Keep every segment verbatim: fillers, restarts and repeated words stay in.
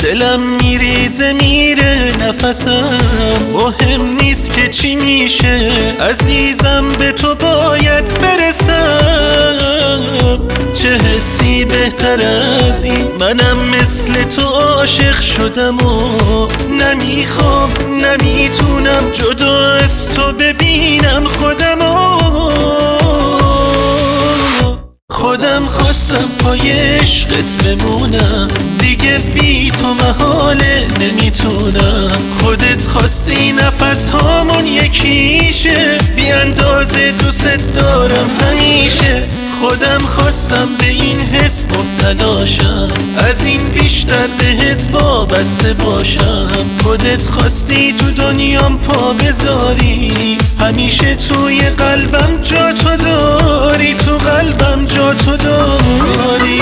دلم میریزه میره نفسم، مهم نیست که چی میشه عزیزم، به تو باید برسم. چه حسی بهتر از این، منم مثل تو عاشق شدم و نمیخوام نمیتونم جدا از تو ببینم خودم و خودم خواستم پای عشقت بمونم، دیگه بی تو محاله نمیتونم. خودت خواستی نفس هامون یکیشه، بی اندازه دوست دارم همیشه. خودم خواستم به این حس مبتلاشم، از این بیشتر بهت وابسته باشم. خودت خواستی تو دنیام پا بذاری، همیشه توی قلبم جا تو داری، تو قلبم جا تو داری.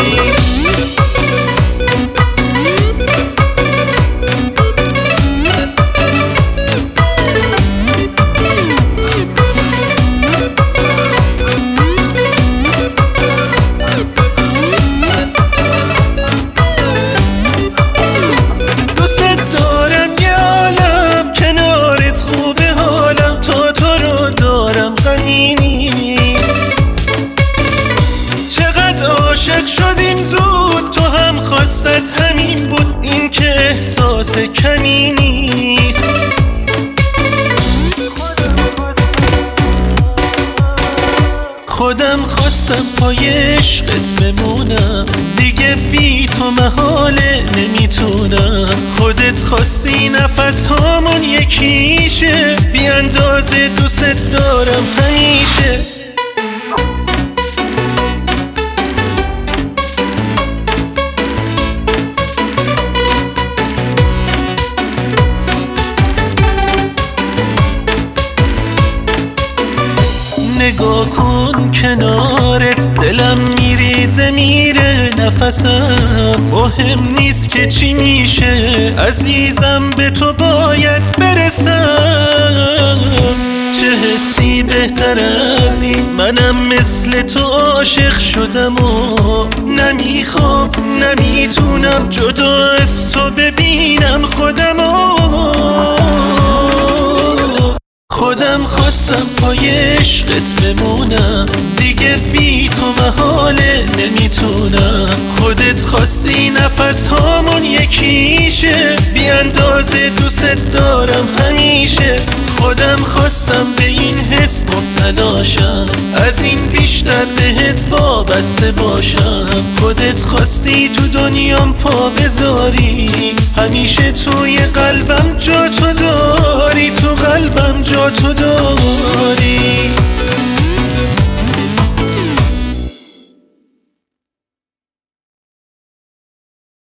عاشق شدیم زود، تو هم خواستت همین بود، این که احساس کمی نیست. خودم خواستم پای عشقت بمونم، دیگه بی تو محاله نمیتونم. خودت خواستی نفس هامون یکیشه، بی اندازه دوست دارم همیشه. نگاه کن کنارت، دلم میریزه میره نفسم، مهم نیست که چی میشه عزیزم، به تو باید برسم. چه حسی بهتر از این، منم مثل تو عاشق شدم و نمیخوام نمیتونم جدا از تو ببینم خودم و خودم خواستم پای عشقت بمونم، دیگه بی تو محاله نمیتونم. خودت خواستی نفس هامون یکیشه، بی اندازه دوست دارم همیشه. خودم خواستم به این حس مبتلاشم، از این بیشتر بهت وابسته باشم. خودت خواستی تو دنیام پا بذاری، همیشه توی قلبم جا تو داری، تو قلبم جا تو داری.